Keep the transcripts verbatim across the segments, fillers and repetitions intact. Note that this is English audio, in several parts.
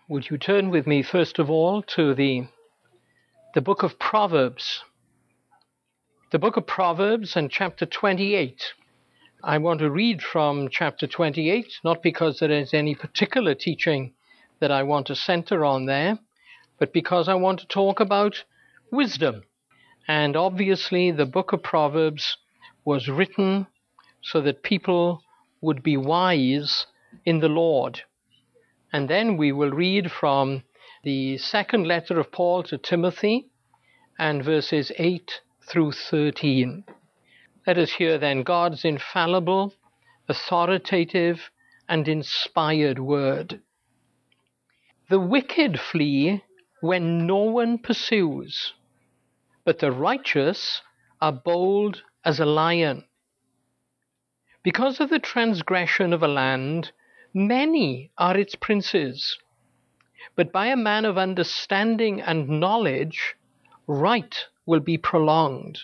Would you turn with me, first of all, to the, the book of Proverbs? The book of Proverbs and chapter twenty-eight. I want to read from chapter twenty-eight, not because there is any particular teaching that I want to center on there, but because I want to talk about wisdom. And obviously, the book of Proverbs was written so that people would be wise in the Lord. And then we will read from the second letter of Paul to Timothy and verses eight through thirteen. Let us hear then God's infallible, authoritative, and inspired word. The wicked flee when no one pursues, but the righteous are bold as a lion. Because of the transgression of a land, many are its princes, but by a man of understanding and knowledge, right will be prolonged.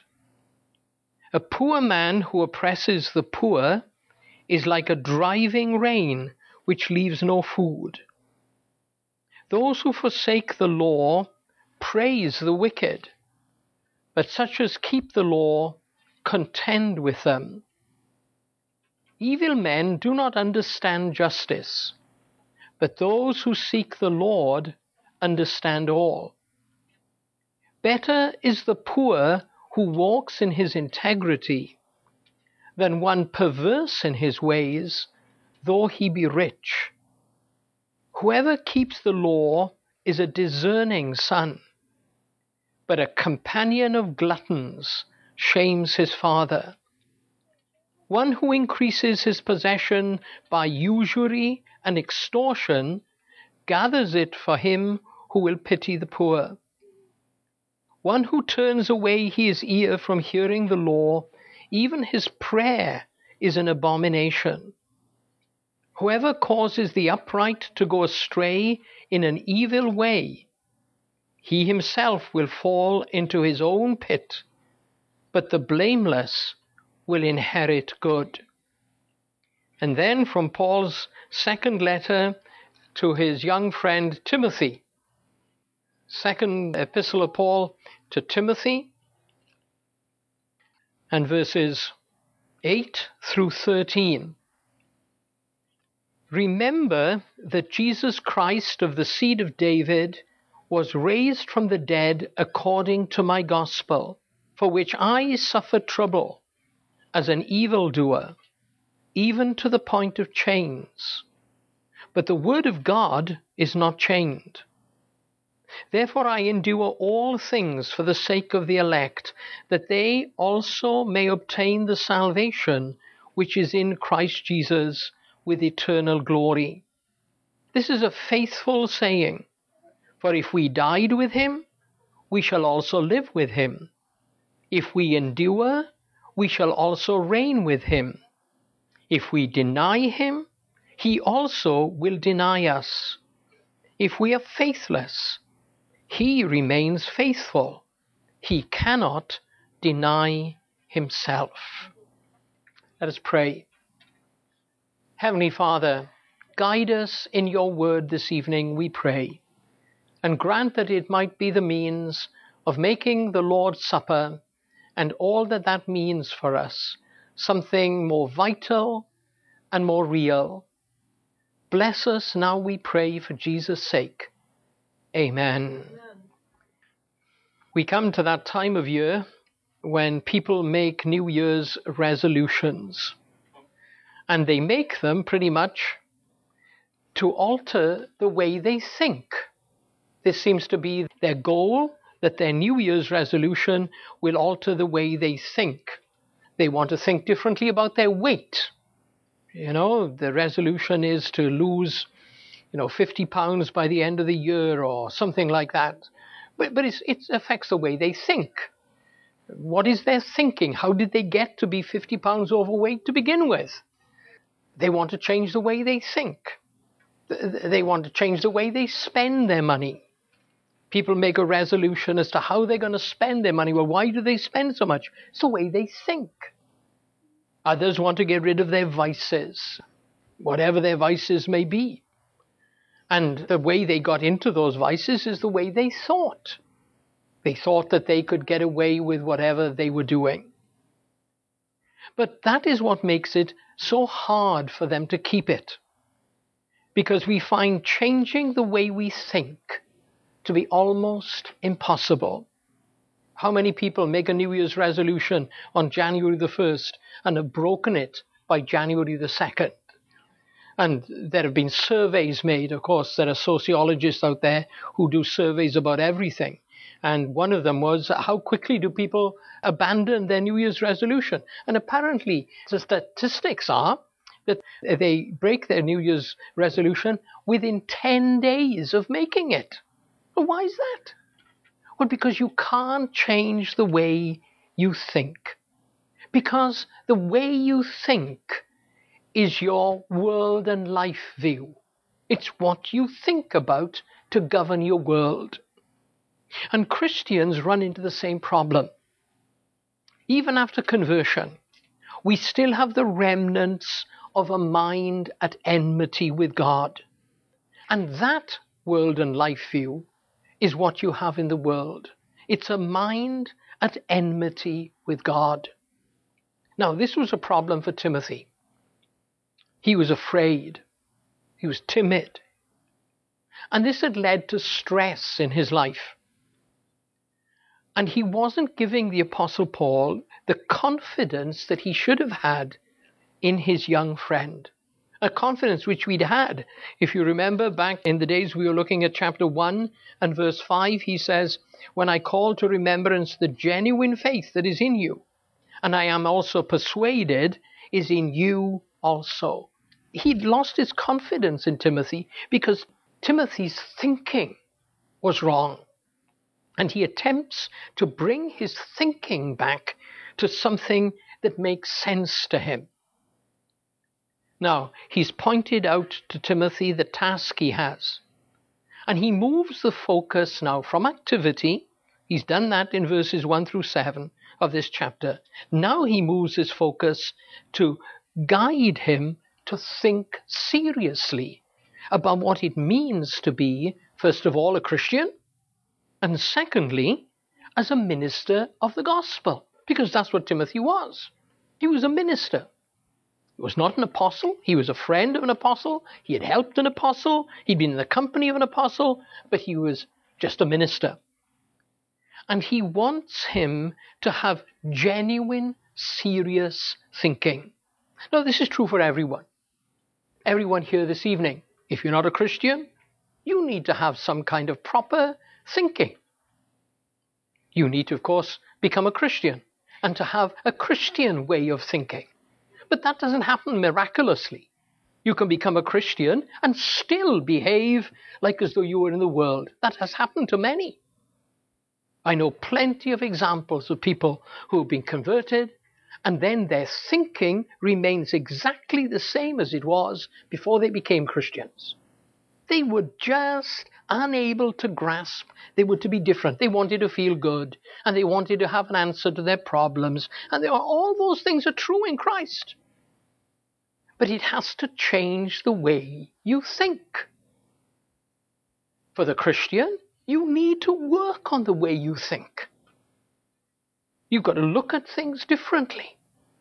A poor man who oppresses the poor is like a driving rain which leaves no food. Those who forsake the law praise the wicked, but such as keep the law contend with them. Evil men do not understand justice, but those who seek the Lord understand all. Better is the poor who walks in his integrity than one perverse in his ways, though he be rich. Whoever keeps the law is a discerning son, but a companion of gluttons shames his father. One who increases his possession by usury and extortion gathers it for him who will pity the poor. One who turns away his ear from hearing the law, even his prayer is an abomination. Whoever causes the upright to go astray in an evil way, he himself will fall into his own pit, but the blameless will inherit good. And then from Paul's second letter to his young friend Timothy, second epistle of Paul to Timothy, and verses eight through thirteen. Remember that Jesus Christ of the seed of David was raised from the dead according to my gospel, for which I suffered trouble as an evildoer, even to the point of chains. But the word of God is not chained. Therefore I endure all things for the sake of the elect, that they also may obtain the salvation which is in Christ Jesus with eternal glory. This is a faithful saying, for if we died with him, we shall also live with him. If we endure, we shall also reign with him. If we deny him, he also will deny us. If we are faithless, he remains faithful. He cannot deny himself. Let us pray. Heavenly Father, guide us in your word this evening, we pray, and grant that it might be the means of making the Lord's Supper and all that that means for us something more vital and more real. Bless us now, we pray, for Jesus' sake. Amen. Amen. We come to that time of year when people make New Year's resolutions, and they make them pretty much to alter the way they think. This seems to be their goal, that their New Year's resolution will alter the way they think. They want to think differently about their weight. You know, the resolution is to lose, you know, fifty pounds by the end of the year or something like that. But, but it's, it affects the way they think. What is their thinking? How did they get to be fifty pounds overweight to begin with? They want to change the way they think. They want to change the way they spend their money. People make a resolution as to how they're going to spend their money. Well, why do they spend so much? It's the way they think. Others want to get rid of their vices, whatever their vices may be. And the way they got into those vices is the way they thought. They thought that they could get away with whatever they were doing. But that is what makes it so hard for them to keep it. Because we find changing the way we think to be almost impossible. How many people make a New Year's resolution on January the first and have broken it by January the second? And there have been surveys made. Of course, there are sociologists out there who do surveys about everything. And one of them was, how quickly do people abandon their New Year's resolution? And apparently, the statistics are that they break their New Year's resolution within ten days of making it. Well, why is that? Well, because you can't change the way you think. Because the way you think is your world and life view. It's what you think about to govern your world. And Christians run into the same problem. Even after conversion, we still have the remnants of a mind at enmity with God. And that world and life view is what you have in the world. It's a mind at enmity with God. Now, this was a problem for Timothy. He was afraid. He was timid. And this had led to stress in his life. And he wasn't giving the Apostle Paul the confidence that he should have had in his young friend. A confidence which we'd had. If you remember back in the days we were looking at chapter one and verse five, he says, when I call to remembrance the genuine faith that is in you, and I am also persuaded is in you also. He'd lost his confidence in Timothy because Timothy's thinking was wrong. And he attempts to bring his thinking back to something that makes sense to him. Now, he's pointed out to Timothy the task he has. And he moves the focus now from activity. He's done that in verses one through seven of this chapter. Now he moves his focus to guide him to think seriously about what it means to be, first of all, a Christian, and secondly, as a minister of the gospel, because that's what Timothy was. He was a minister. He was not an apostle. He was a friend of an apostle. He had helped an apostle. He'd been in the company of an apostle, but he was just a minister. And he wants him to have genuine, serious thinking. Now, this is true for everyone. Everyone here this evening, if you're not a Christian, you need to have some kind of proper thinking. You need to, of course, become a Christian and to have a Christian way of thinking. But that doesn't happen miraculously. You can become a Christian and still behave like as though you were in the world. That has happened to many. I know plenty of examples of people who have been converted and then their thinking remains exactly the same as it was before they became Christians. They were just unable to grasp they were to be different. They wanted to feel good, and they wanted to have an answer to their problems, and they are, all those things are true in Christ. But it has to change the way you think. For the Christian, you need to work on the way you think. You've got to look at things differently.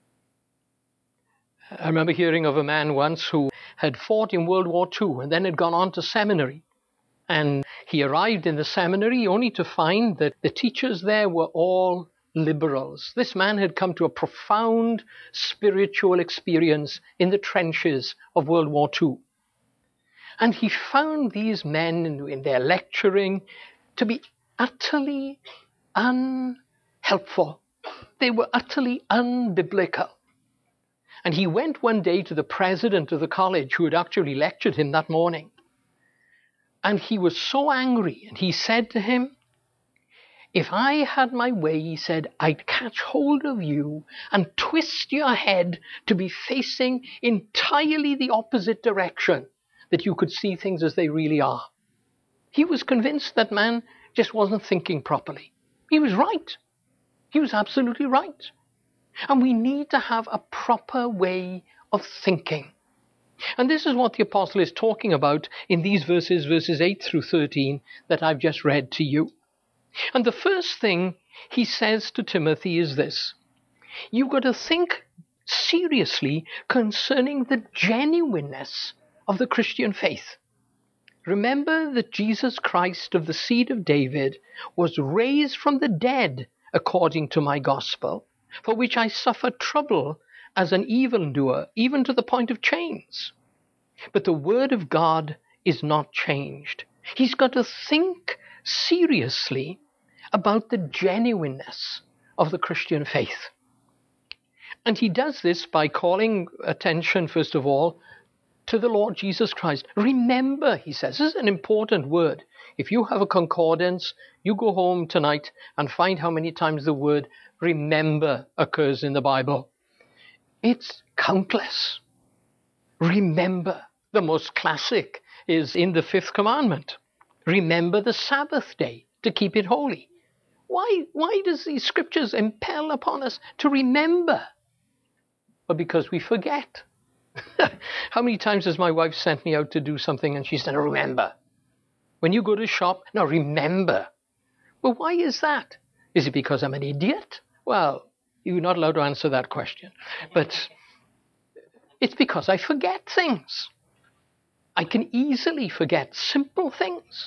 I remember hearing of a man once who had fought in World War Two and then had gone on to seminary. And he arrived in the seminary only to find that the teachers there were all liberals. This man had come to a profound spiritual experience in the trenches of World War Two. And he found these men in, in their lecturing to be utterly unhelpful. They were utterly unbiblical. And he went one day to the president of the college who had actually lectured him that morning. And he was so angry, and he said to him, if I had my way, he said, I'd catch hold of you and twist your head to be facing entirely the opposite direction, that you could see things as they really are. He was convinced that man just wasn't thinking properly. He was right. He was absolutely right. And we need to have a proper way of thinking. And this is what the apostle is talking about in these verses, verses eight through thirteen, that I've just read to you. And the first thing he says to Timothy is this: you've got to think seriously concerning the genuineness of the Christian faith. Remember that Jesus Christ of the seed of David was raised from the dead according to my gospel, for which I suffer trouble as an evildoer, even to the point of chains. But the word of God is not changed. He's got to think seriously about the genuineness of the Christian faith. And he does this by calling attention, first of all, to the Lord Jesus Christ. Remember, he says, this is an important word. If you have a concordance, you go home tonight and find how many times the word remember occurs in the Bible. It's countless. Remember. The most classic is in the fifth commandment. Remember the Sabbath day to keep it holy. Why, why does these scriptures impel upon us to remember? Well, because we forget. How many times has my wife sent me out to do something and she said, remember? When you go to shop, now remember. Well, why is that? Is it because I'm an idiot? Well, you're not allowed to answer that question. But it's because I forget things. I can easily forget simple things.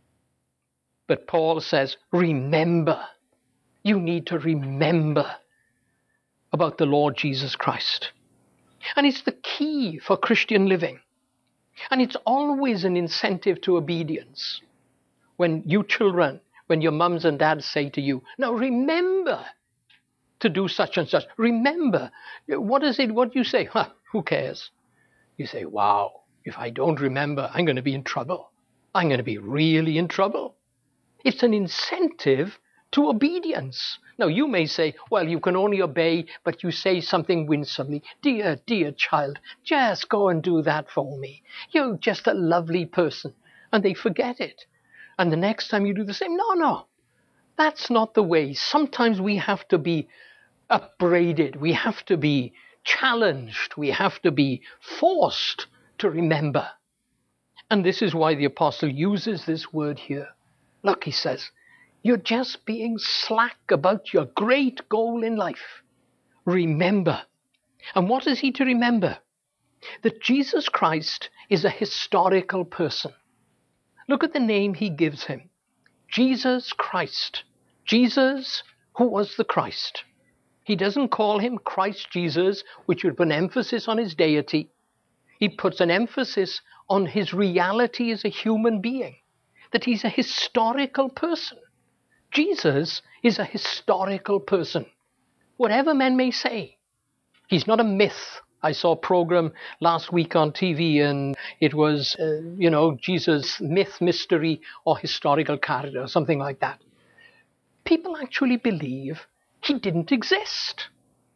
But Paul says, remember. You need to remember about the Lord Jesus Christ. And it's the key for Christian living. And it's always an incentive to obedience. When you children, when your mums and dads say to you, now remember to do such and such. Remember. What is it? What do you say? Huh, who cares? You say, wow, if I don't remember, I'm going to be in trouble. I'm going to be really in trouble. It's an incentive to obedience. Now, you may say, well, you can only obey, but you say something winsomely. Dear, dear child, just go and do that for me. You're just a lovely person. And they forget it. And the next time you do the same, no, no, that's not the way. Sometimes we have to be upbraided. We have to be challenged. We have to be forced to remember. And this is why the apostle uses this word here. Look, he says, you're just being slack about your great goal in life. Remember. And what is he to remember? That Jesus Christ is a historical person. Look at the name he gives him. Jesus Christ. Jesus, who was the Christ. He doesn't call him Christ Jesus, which would put an emphasis on his deity. He puts an emphasis on his reality as a human being. That he's a historical person. Jesus is a historical person. Whatever men may say, he's not a myth. I saw a program last week on T V and it was, uh, you know, Jesus, myth, mystery, or historical character, something like that. People actually believe he didn't exist.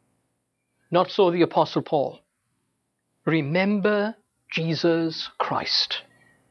Not so the Apostle Paul. Remember Jesus Christ.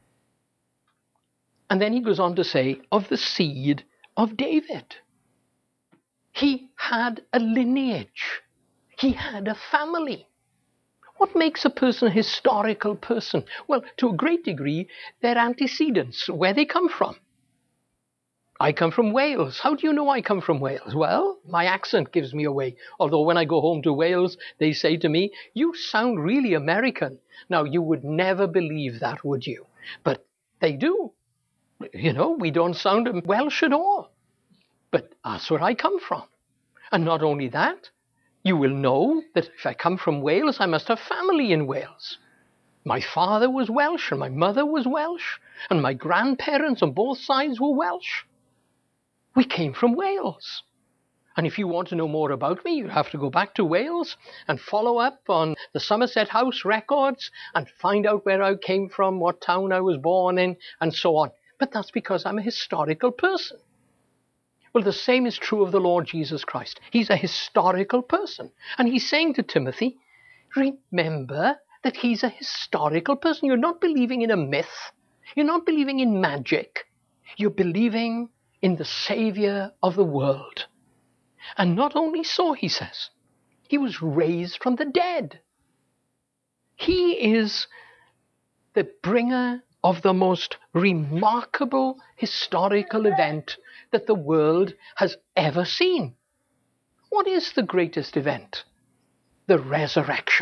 And then he goes on to say, of the seed of David. He had a lineage. He had a family. What makes a person a historical person? Well, to a great degree, their antecedents, where they come from. I come from Wales. How do you know I come from Wales? Well, my accent gives me away. Although when I go home to Wales, they say to me, you sound really American. Now, you would never believe that, would you? But they do. You know, we don't sound Welsh at all. But that's where I come from. And not only that, you will know that if I come from Wales, I must have family in Wales. My father was Welsh and my mother was Welsh and my grandparents on both sides were Welsh. We came from Wales. And if you want to know more about me, you have to go back to Wales and follow up on the Somerset House records and find out where I came from, what town I was born in, and so on. But that's because I'm a historical person. Well, the same is true of the Lord Jesus Christ. He's a historical person. And he's saying to Timothy, remember that he's a historical person. You're not believing in a myth. You're not believing in magic. You're believing in the Savior of the world. And not only so, he says, he was raised from the dead. He is the bringer of the most remarkable historical event that the world has ever seen. What is the greatest event? The resurrection.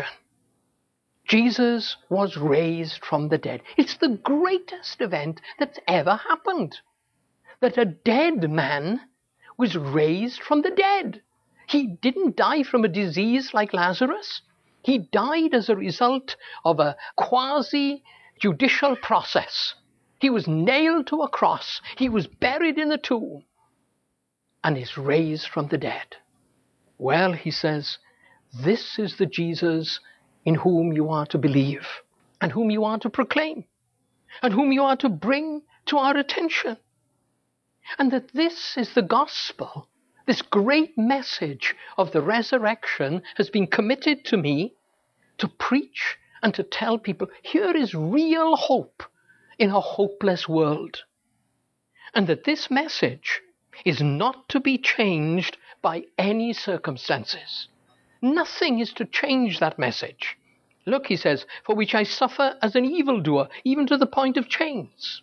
Jesus was raised from the dead. It's the greatest event that's ever happened. That a dead man was raised from the dead. He didn't die from a disease like Lazarus. He died as a result of a quasi-judicial process. He was nailed to a cross. He was buried in a tomb and is raised from the dead. Well, he says, this is the Jesus in whom you are to believe and whom you are to proclaim and whom you are to bring to our attention. And that this is the gospel. This great message of the resurrection has been committed to me to preach and to tell people, here is real hope in a hopeless world. And that this message is not to be changed by any circumstances. Nothing is to change that message. Look, he says, for which I suffer as an evildoer, even to the point of chains.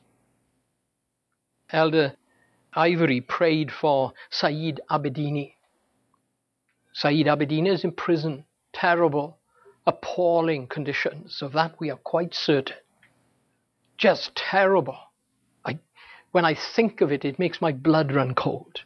Elder Ivory prayed for Saeed Abedini. Saeed Abedini is in prison. Terrible, appalling conditions. Of that we are quite certain. Just terrible. I, when I think of it, it makes my blood run cold.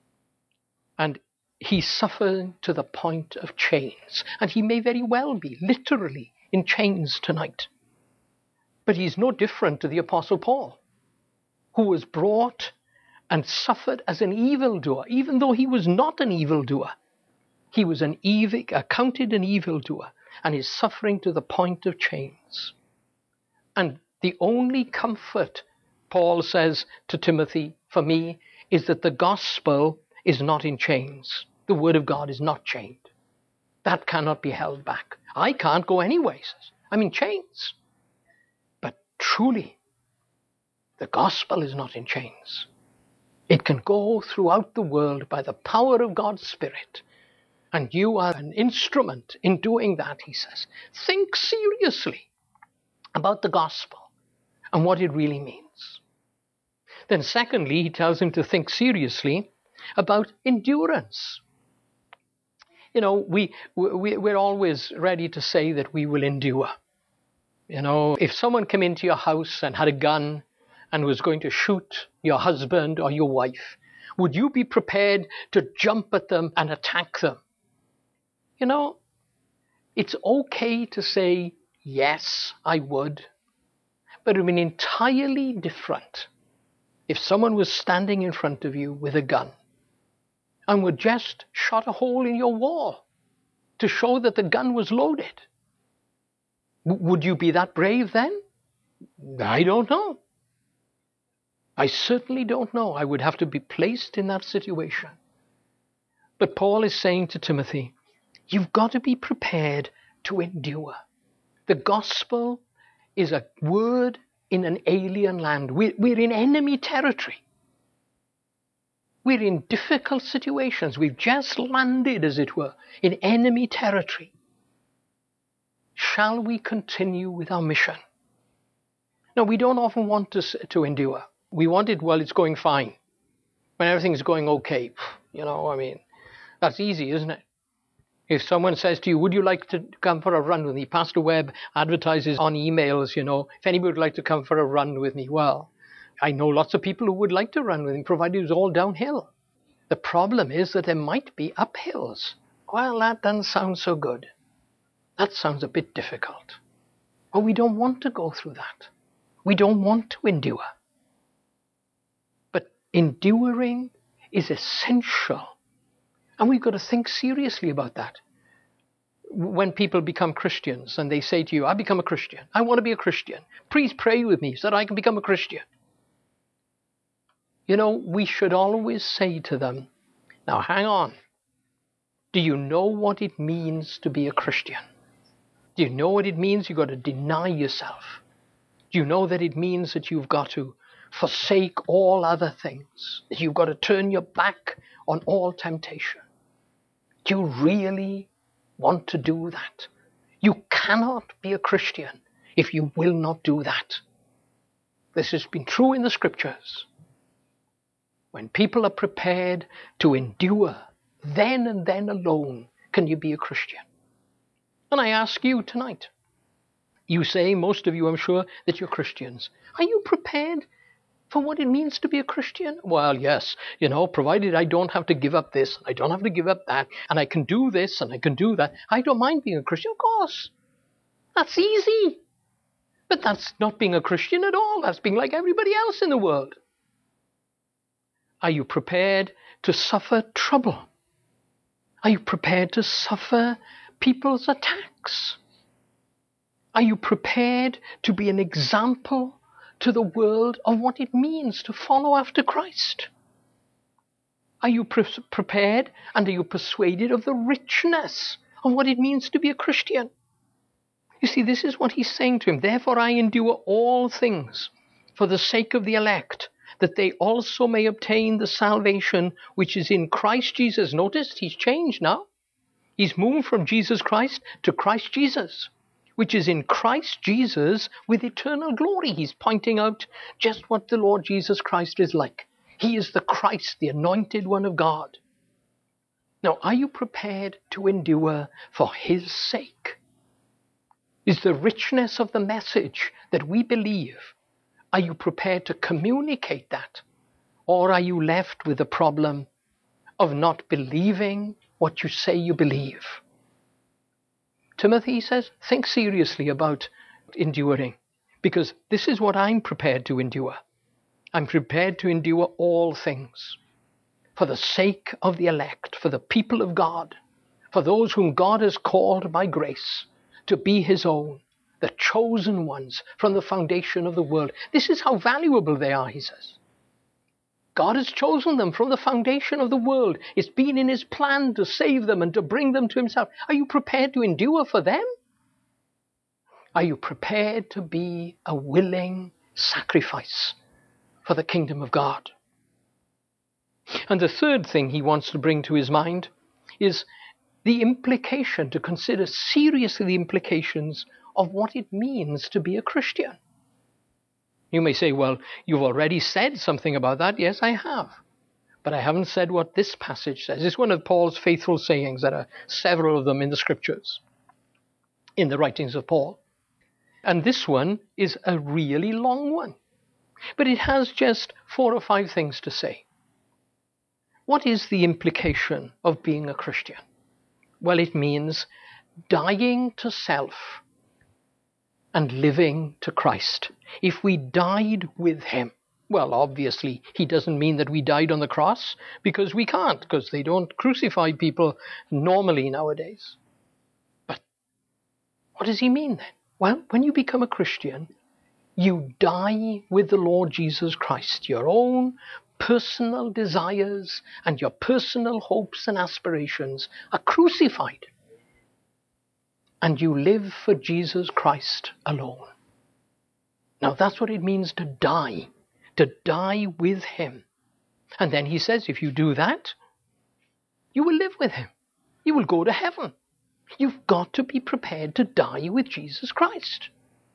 And he suffered to the point of chains. And he may very well be literally in chains tonight. But he's no different to the Apostle Paul, who was brought and suffered as an evildoer, even though he was not an evildoer. He was an evil, accounted an evildoer, and is suffering to the point of chains. And the only comfort, Paul says to Timothy, for me, is that the gospel is not in chains. The word of God is not chained. That cannot be held back. I can't go anyway. I'm in chains. But truly, the gospel is not in chains. It can go throughout the world by the power of God's Spirit. And you are an instrument in doing that, he says. Think seriously about the gospel and what it really means. Then secondly, he tells him to think seriously about endurance. You know, we, we, we're always ready to say that we will endure. You know, if someone came into your house and had a gun and was going to shoot your husband or your wife, would you be prepared to jump at them and attack them? You know, it's okay to say, yes, I would. But it would be entirely different if someone was standing in front of you with a gun and would just shot a hole in your wall to show that the gun was loaded. W- would you be that brave then? I don't know. I certainly don't know. I would have to be placed in that situation. But Paul is saying to Timothy, you've got to be prepared to endure. The gospel is a word in an alien land. We're, we're in enemy territory. We're in difficult situations. We've just landed, as it were, in enemy territory. Shall we continue with our mission? No, we don't often want to, to endure. We want it while it's going fine. When everything's going okay. You know, I mean, that's easy, isn't it? If someone says to you, would you like to come for a run with me? Pastor Webb advertises on emails, you know, if anybody would like to come for a run with me. Well, I know lots of people who would like to run with me, provided it's all downhill. The problem is that there might be uphills. Well, that doesn't sound so good. That sounds a bit difficult. But we don't want to go through that. We don't want to endure. But enduring is essential. And we've got to think seriously about that. When people become Christians and they say to you, I become a Christian. I want to be a Christian. Please pray with me so that I can become a Christian. You know, we should always say to them, now hang on. Do you know what it means to be a Christian? Do you know what it means? You've got to deny yourself. Do you know that it means that you've got to forsake all other things? That you've got to turn your back on all temptation? Do you really want to do that? You cannot be a Christian if you will not do that. This has been true in the scriptures. When people are prepared to endure, then and then alone can you be a Christian. And I ask you tonight, you say, most of you I'm sure, that you're Christians. Are you prepared for what it means to be a Christian? Well, yes, you know, provided I don't have to give up this, I don't have to give up that, and I can do this and I can do that, I don't mind being a Christian. Of course, that's easy. But that's not being a Christian at all. That's being like everybody else in the world. Are you prepared to suffer trouble? Are you prepared to suffer people's attacks? Are you prepared to be an example to the world of what it means to follow after Christ? Are you pre- prepared and are you persuaded of the richness of what it means to be a Christian? You see, this is what he's saying to him. Therefore I endure all things for the sake of the elect, that they also may obtain the salvation which is in Christ Jesus. Notice he's changed now. He's moved from Jesus Christ to Christ Jesus, which is in Christ Jesus with eternal glory. He's pointing out just what the Lord Jesus Christ is like. He is the Christ, the anointed one of God. Now, are you prepared to endure for his sake? Is the richness of the message that we believe, are you prepared to communicate that? Or are you left with the problem of not believing what you say you believe? Timothy says, think seriously about enduring, because this is what I'm prepared to endure. I'm prepared to endure all things for the sake of the elect, for the people of God, for those whom God has called by grace to be his own, the chosen ones from the foundation of the world. This is how valuable they are, he says. God has chosen them from the foundation of the world. It's been in his plan to save them and to bring them to himself. Are you prepared to endure for them? Are you prepared to be a willing sacrifice for the kingdom of God? And the third thing he wants to bring to his mind is the implication, to consider seriously the implications of what it means to be a Christian. You may say, well, you've already said something about that. Yes, I have. But I haven't said what this passage says. It's one of Paul's faithful sayings. There are several of them in the scriptures, in the writings of Paul. And this one is a really long one. But it has just four or five things to say. What is the implication of being a Christian? Well, it means dying to self and living to Christ. If we died with him, well, obviously, he doesn't mean that we died on the cross, because we can't, because they don't crucify people normally nowadays. But what does he mean then? Well, when you become a Christian, you die with the Lord Jesus Christ. Your own personal desires and your personal hopes and aspirations are crucified. And you live for Jesus Christ alone. Now that's what it means to die. To die with him. And then he says, if you do that, you will live with him. You will go to heaven. You've got to be prepared to die with Jesus Christ.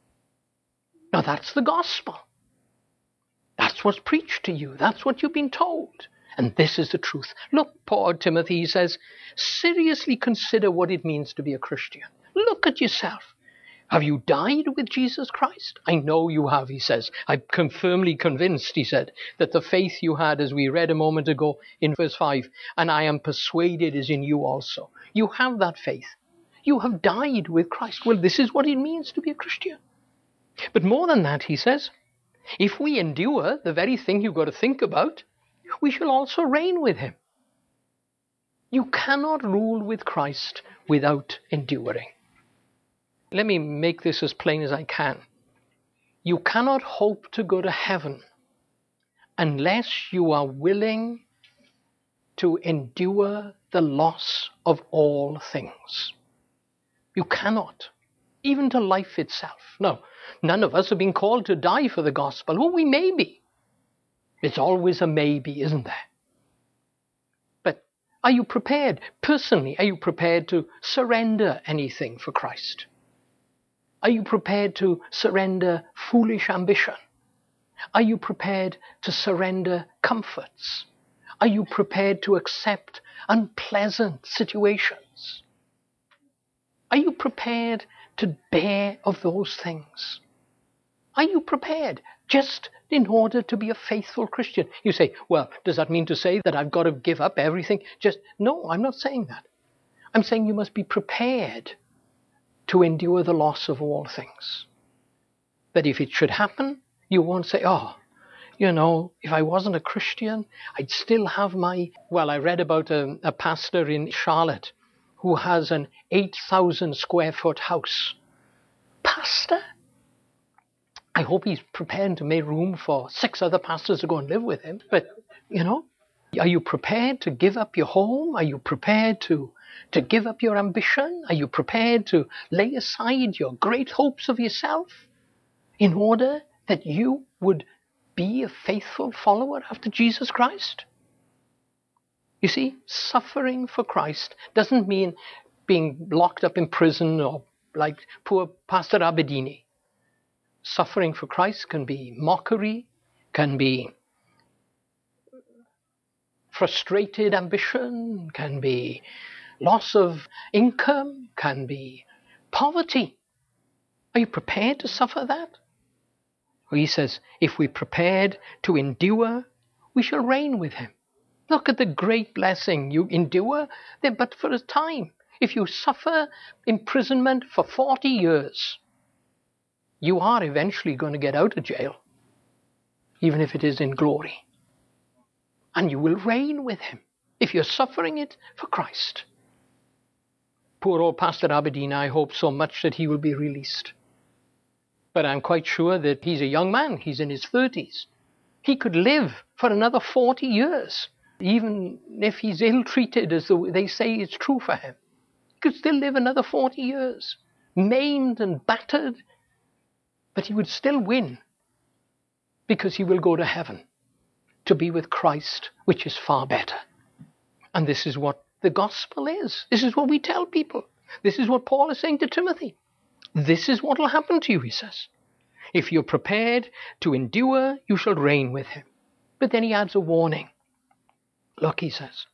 Now that's the gospel. That's what's preached to you. That's what you've been told. And this is the truth. Look, Paul Timothy, he says, seriously consider what it means to be a Christian. Look at yourself. Have you died with Jesus Christ? I know you have, he says. I'm firmly convinced, he said, that the faith you had, as we read a moment ago in verse five, and I am persuaded is in you also. You have that faith. You have died with Christ. Well, this is what it means to be a Christian. But more than that, he says, if we endure the very thing you've got to think about, we shall also reign with him. You cannot rule with Christ without enduring. Let me make this as plain as I can. You cannot hope to go to heaven unless you are willing to endure the loss of all things. You cannot, even to life itself. No, none of us have been called to die for the gospel. Oh, we may be. It's always a maybe, isn't there? But are you prepared? Personally, are you prepared to surrender anything for Christ? Are you prepared to surrender foolish ambition? Are you prepared to surrender comforts? Are you prepared to accept unpleasant situations? Are you prepared to bear of those things? Are you prepared just in order to be a faithful Christian? You say, well, does that mean to say that I've got to give up everything? Just no, I'm not saying that. I'm saying you must be prepared to endure the loss of all things. That if it should happen, you won't say, oh, you know, if I wasn't a Christian, I'd still have my... Well, I read about a, a pastor in Charlotte who has an eight thousand square foot house. Pastor? I hope he's prepared to make room for six other pastors to go and live with him. But, you know, are you prepared to give up your home? Are you prepared to, to give up your ambition? Are you prepared to lay aside your great hopes of yourself in order that you would be a faithful follower after Jesus Christ? You see, suffering for Christ doesn't mean being locked up in prison or like poor Pastor Abedini. Suffering for Christ can be mockery, can be frustrated ambition, can be loss of income, can be poverty. Are you prepared to suffer that? Well, he says, if we're prepared to endure, we shall reign with him. Look at the great blessing. You endure, they're but for a time. If you suffer imprisonment for forty years, you are eventually going to get out of jail, even if it is in glory. And you will reign with him if you're suffering it for Christ. Poor old Pastor Abedin, I hope so much that he will be released. But I'm quite sure that he's a young man. He's in his thirties. He could live for another forty years. Even if he's ill-treated, as they say it's true for him. He could still live another forty years, maimed and battered. But he would still win, because he will go to heaven to be with Christ, which is far better. And this is what the gospel is. This is what we tell people. This is what Paul is saying to Timothy. This is what will happen to you, he says. If you're prepared to endure, you shall reign with him. But then he adds a warning. Look, he says,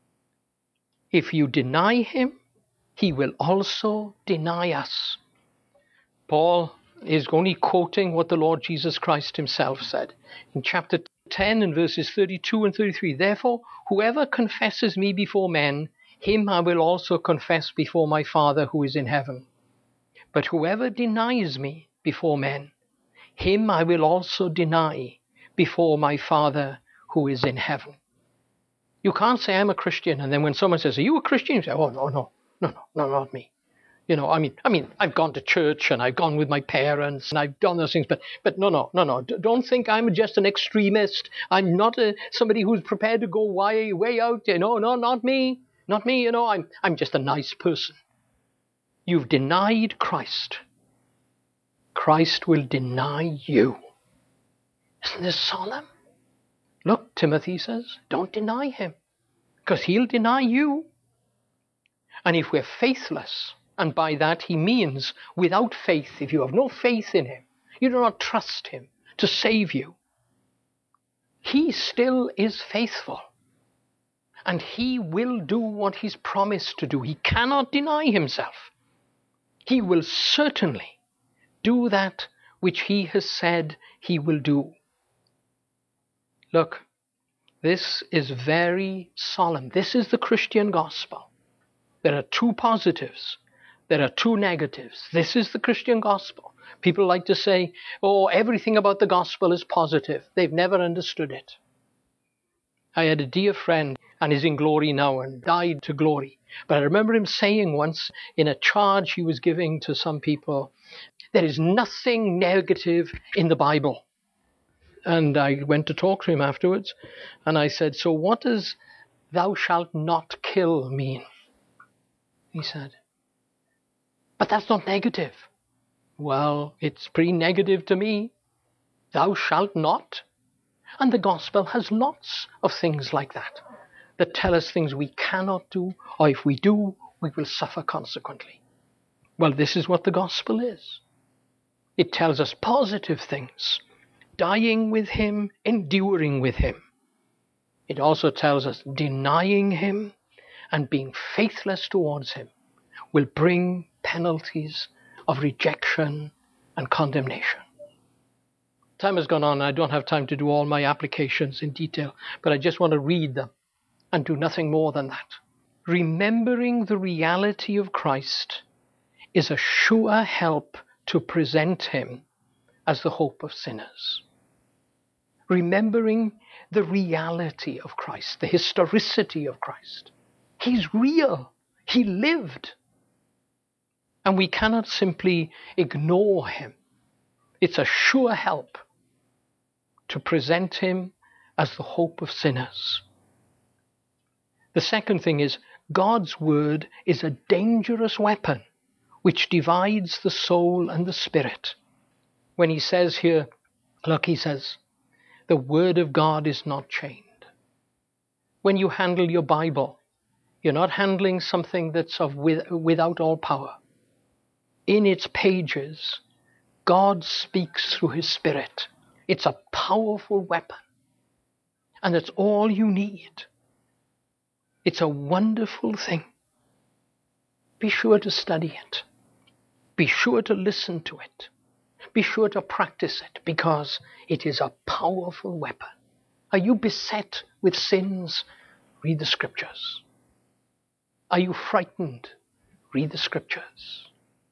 if you deny him, he will also deny us. Paul is only quoting what the Lord Jesus Christ himself said in chapter ten and verses thirty-two and thirty-three. Therefore, whoever confesses me before men, him I will also confess before my Father who is in heaven. But whoever denies me before men, him I will also deny before my Father who is in heaven. You can't say I'm a Christian, and then when someone says, are you a Christian? You say, oh, no, no, no, no, no, not me. You know, I mean, I mean, I've gone to church and I've gone with my parents and I've done those things, but, but no, no, no, no. Don't think I'm just an extremist. I'm not a, somebody who's prepared to go way, way out. You know, no, not me, not me. You know, I'm, I'm just a nice person. You've denied Christ. Christ will deny you. Isn't this solemn? Look, Timothy says, don't deny him, because he'll deny you. And if we're faithless, and by that he means without faith, if you have no faith in him, you do not trust him to save you, he still is faithful. And he will do what he's promised to do. He cannot deny himself. He will certainly do that which he has said he will do. Look, this is very solemn. This is the Christian gospel. There are two positives. There are two negatives. This is the Christian gospel. People like to say, oh, everything about the gospel is positive. They've never understood it. I had a dear friend, and is in glory now and died to glory. But I remember him saying once in a charge he was giving to some people, there is nothing negative in the Bible. And I went to talk to him afterwards, and I said, so what does thou shalt not kill mean? He said, but that's not negative. Well, it's pretty negative to me. Thou shalt not. And the gospel has lots of things like that, that tell us things we cannot do, or if we do, we will suffer consequently. Well, this is what the gospel is. It tells us positive things. Dying with him, enduring with him. It also tells us denying him and being faithless towards him will bring penalties of rejection and condemnation. Time has gone on. I don't have time to do all my applications in detail, but I just want to read them and do nothing more than that. Remembering the reality of Christ is a sure help to present him as the hope of sinners. Remembering the reality of Christ, the historicity of Christ. He's real. He lived. And we cannot simply ignore him. It's a sure help to present him as the hope of sinners. The second thing is, God's word is a dangerous weapon which divides the soul and the spirit. When he says here, look, he says, the word of God is not chained. When you handle your Bible, you're not handling something that's of with, without all power. In its pages, God speaks through his Spirit. It's a powerful weapon. And it's all you need. It's a wonderful thing. Be sure to study it. Be sure to listen to it. Be sure to practice it, because it is a powerful weapon. Are you beset with sins? Read the scriptures. Are you frightened? Read the scriptures.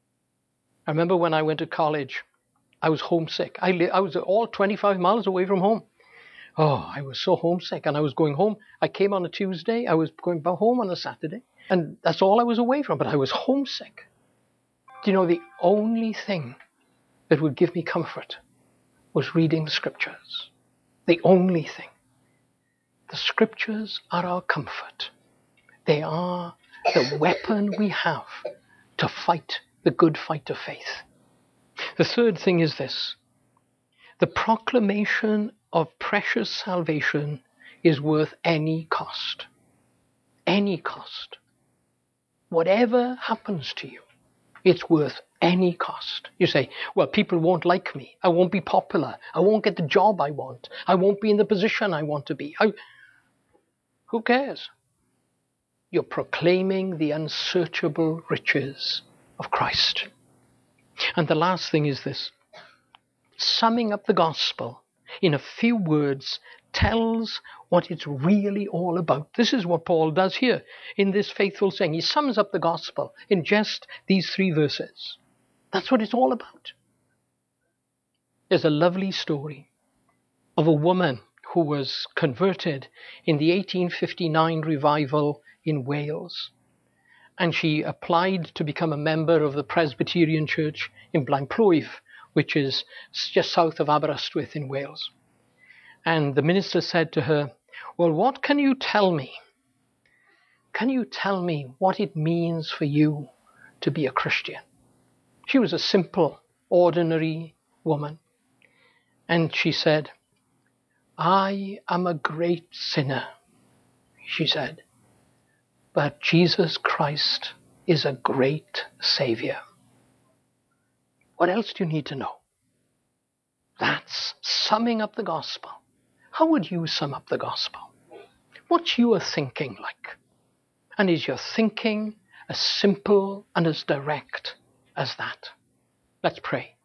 I remember when I went to college, I was homesick. I, li- I was all twenty-five miles away from home. Oh, I was so homesick, and I was going home. I came on a Tuesday. I was going back home on a Saturday, and that's all I was away from, but I was homesick. Do you know, the only thing that would give me comfort was reading the scriptures. The only thing. The scriptures are our comfort. They are the weapon we have to fight the good fight of faith. The third thing is this. The proclamation of precious salvation is worth any cost. Any cost. Whatever happens to you, it's worth any cost. You say, well, people won't like me. I won't be popular. I won't get the job I want. I won't be in the position I want to be. I... Who cares? You're proclaiming the unsearchable riches of Christ. And the last thing is this. Summing up the gospel in a few words tells what it's really all about. This is what Paul does here in this faithful saying. He sums up the gospel in just these three verses. That's what it's all about. There's a lovely story of a woman who was converted in the eighteen fifty-nine revival in Wales. And she applied to become a member of the Presbyterian Church in Blaenplwyf, which is just south of Aberystwyth in Wales. And the minister said to her, well, what can you tell me? Can you tell me what it means for you to be a Christian? She was a simple, ordinary woman. And she said, I am a great sinner, she said. But Jesus Christ is a great Savior. What else do you need to know? That's summing up the gospel. How would you sum up the gospel? What's your thinking like? And is your thinking as simple and as direct as that? Let's pray.